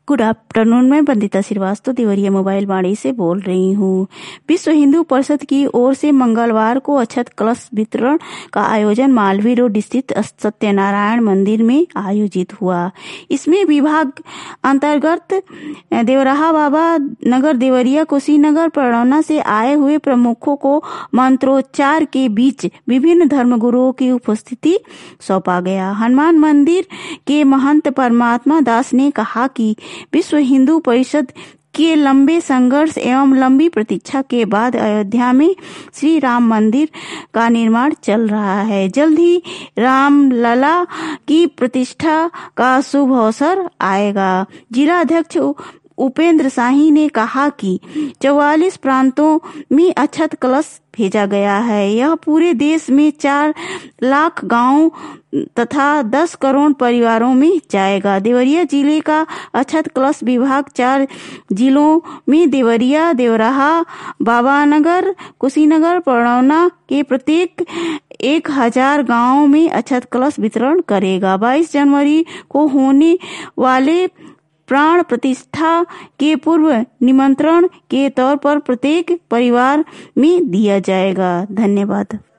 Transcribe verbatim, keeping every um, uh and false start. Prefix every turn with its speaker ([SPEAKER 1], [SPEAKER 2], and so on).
[SPEAKER 1] Good afternoon. मैं Vandita Srivastava Deoria mobile Vani से बोल रही हूँ। विश्व हिंदू परिषद की ओर से मंगलवार को अक्षत कलश वितरण का आयोजन मालवीय रोड स्थित सत्यनारायण मंदिर में आयोजित हुआ। इसमें विभाग अंतर्गत देवराहा बाबा नगर, देवरिया, कुशीनगर, पड़ौना से आए हुए प्रमुखों को मंत्रोच्चार के बीच विभिन्न धर्मगुरुओं की उपस्थिति सौंपा गया। हनुमान मंदिर के महंत परमात्मा दास ने कहा कि विश्व हिंदू परिषद के लंबे संघर्ष एवं लंबी प्रतीक्षा के बाद अयोध्या में श्री राम मंदिर का निर्माण चल रहा है। जल्द ही रामलला की प्रतिष्ठा का शुभ अवसर आएगा। जिला अध्यक्ष उपेंद्र शाही ने कहा कि चौवालीस प्रांतों में अक्षत कलश भेजा गया है। यह पूरे देश में चार लाख गांवों तथा दस करोड़ परिवारों में जाएगा। देवरिया जिले का अक्षत कलश विभाग चार जिलों में देवरिया, देवराहा, बाबानगर, कुशीनगर, पड़ौना के प्रत्येक एक हजार गाँव में अक्षत कलश वितरण करेगा। बाईस जनवरी को होने वाले प्राण प्रतिष्ठा के पूर्व निमंत्रण के तौर पर प्रत्येक परिवार में दिया जाएगा। धन्यवाद।